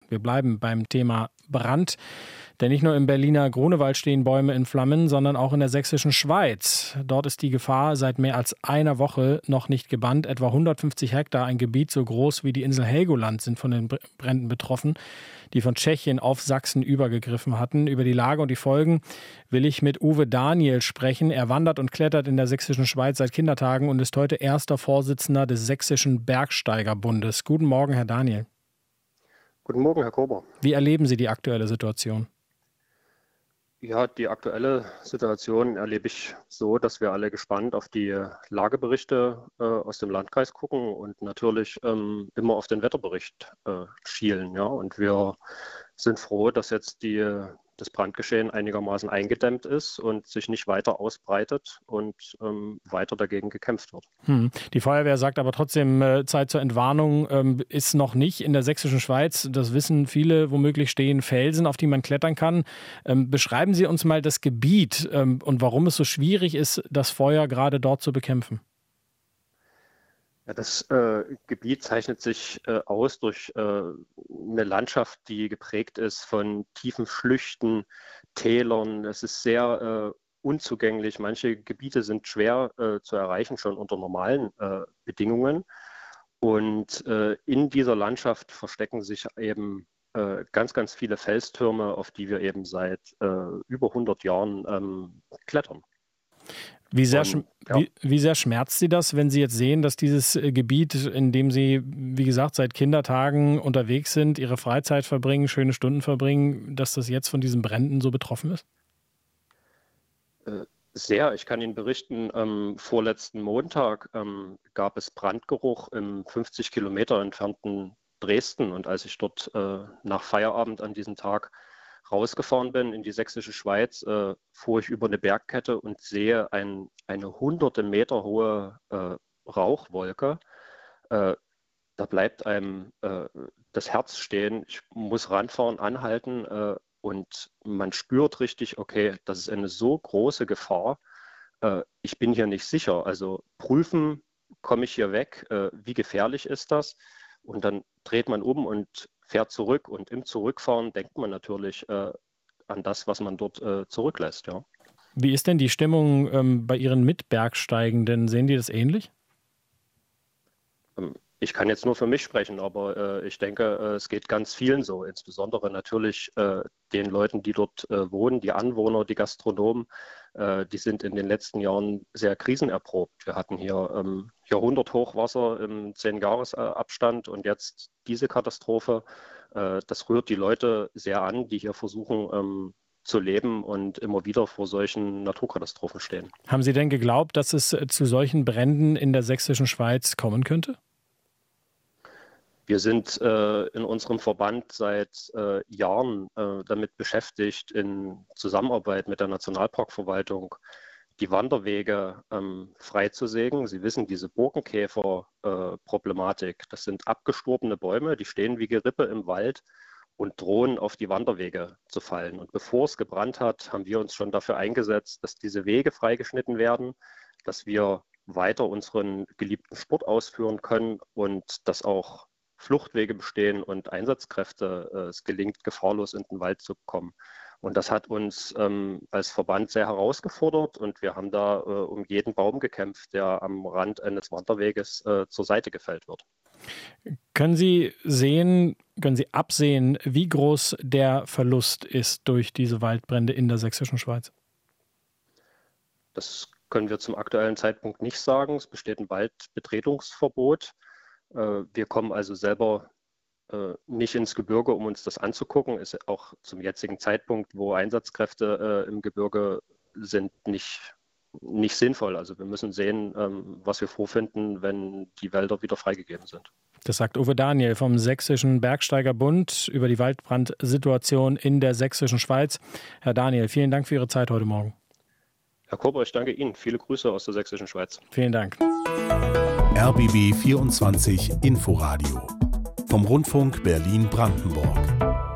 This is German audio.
Wir bleiben beim Thema Brand. Denn nicht nur im Berliner Grunewald stehen Bäume in Flammen, sondern auch in der sächsischen Schweiz. Dort ist die Gefahr seit mehr als einer Woche noch nicht gebannt. Etwa 150 Hektar, ein Gebiet so groß wie die Insel Helgoland, sind von den Bränden betroffen, die von Tschechien auf Sachsen übergegriffen hatten. Über die Lage und die Folgen will ich mit Uwe Daniel sprechen. Er wandert und klettert in der sächsischen Schweiz seit Kindertagen und ist heute erster Vorsitzender des Sächsischen Bergsteigerbundes. Guten Morgen, Herr Daniel. Guten Morgen, Herr Kober. Wie erleben Sie die aktuelle Situation? Ja, die aktuelle Situation erlebe ich so, dass wir alle gespannt auf die Lageberichte aus dem Landkreis gucken und natürlich immer auf den Wetterbericht schielen. Ja? Und wir sind froh, dass jetzt das Brandgeschehen einigermaßen eingedämmt ist und sich nicht weiter ausbreitet und weiter dagegen gekämpft wird. Die Feuerwehr sagt aber trotzdem, Zeit zur Entwarnung ist noch nicht. In der sächsischen Schweiz, das wissen viele, womöglich stehen Felsen, auf die man klettern kann. Beschreiben Sie uns mal das Gebiet und warum es so schwierig ist, das Feuer gerade dort zu bekämpfen. Ja, das Gebiet zeichnet sich aus durch eine Landschaft, die geprägt ist von tiefen Schlüchten, Tälern. Es ist sehr unzugänglich. Manche Gebiete sind schwer zu erreichen, schon unter normalen Bedingungen. Und in dieser Landschaft verstecken sich eben ganz, ganz viele Felstürme, auf die wir eben seit über 100 Jahren klettern. Wie sehr schmerzt Sie das, wenn Sie jetzt sehen, dass dieses Gebiet, in dem Sie, wie gesagt, seit Kindertagen unterwegs sind, Ihre Freizeit verbringen, schöne Stunden verbringen, dass das jetzt von diesen Bränden so betroffen ist? Sehr. Ich kann Ihnen berichten, vorletzten Montag gab es Brandgeruch im 50 Kilometer entfernten Dresden. Und als ich dort nach Feierabend an diesem Tag rausgefahren bin in die sächsische Schweiz, fuhr ich über eine Bergkette und sehe eine hunderte Meter hohe Rauchwolke. Da bleibt einem das Herz stehen. Ich muss ranfahren, anhalten und man spürt richtig, okay, das ist eine so große Gefahr. Ich bin hier nicht sicher. Also prüfen, komme ich hier weg? Wie gefährlich ist das? Und dann dreht man um und fährt zurück. Und im Zurückfahren denkt man natürlich an das, was man dort zurücklässt. Ja. Wie ist denn die Stimmung bei Ihren Mitbergsteigenden? Sehen die das ähnlich? Ich kann jetzt nur für mich sprechen, aber ich denke, es geht ganz vielen so. Insbesondere natürlich den Leuten, die dort wohnen, die Anwohner, die Gastronomen. Die sind in den letzten Jahren sehr krisenerprobt. Wir hatten hier Jahrhunderthochwasser im 10-Jahres-Abstand und jetzt diese Katastrophe. Das rührt die Leute sehr an, die hier versuchen zu leben und immer wieder vor solchen Naturkatastrophen stehen. Haben Sie denn geglaubt, dass es zu solchen Bränden in der sächsischen Schweiz kommen könnte? Wir sind in unserem Verband seit Jahren damit beschäftigt, in Zusammenarbeit mit der Nationalparkverwaltung die Wanderwege freizusägen. Sie wissen, diese Borkenkäfer-Problematik, das sind abgestorbene Bäume, die stehen wie Gerippe im Wald und drohen auf die Wanderwege zu fallen. Und bevor es gebrannt hat, haben wir uns schon dafür eingesetzt, dass diese Wege freigeschnitten werden, dass wir weiter unseren geliebten Sport ausführen können und dass auch Fluchtwege bestehen und Einsatzkräfte es gelingt, gefahrlos in den Wald zu kommen. Und das hat uns als Verband sehr herausgefordert und wir haben da um jeden Baum gekämpft, der am Rand eines Wanderweges zur Seite gefällt wird. Können Sie absehen, wie groß der Verlust ist durch diese Waldbrände in der sächsischen Schweiz? Das können wir zum aktuellen Zeitpunkt nicht sagen. Es besteht ein Waldbetretungsverbot. Wir kommen also selber nicht ins Gebirge, um uns das anzugucken. Ist auch zum jetzigen Zeitpunkt, wo Einsatzkräfte im Gebirge sind, nicht sinnvoll. Also wir müssen sehen, was wir vorfinden, wenn die Wälder wieder freigegeben sind. Das sagt Uwe Daniel vom Sächsischen Bergsteigerbund über die Waldbrandsituation in der sächsischen Schweiz. Herr Daniel, vielen Dank für Ihre Zeit heute Morgen. Herr Kober, ich danke Ihnen. Viele Grüße aus der sächsischen Schweiz. Vielen Dank. RBB 24 Inforadio vom Rundfunk Berlin-Brandenburg.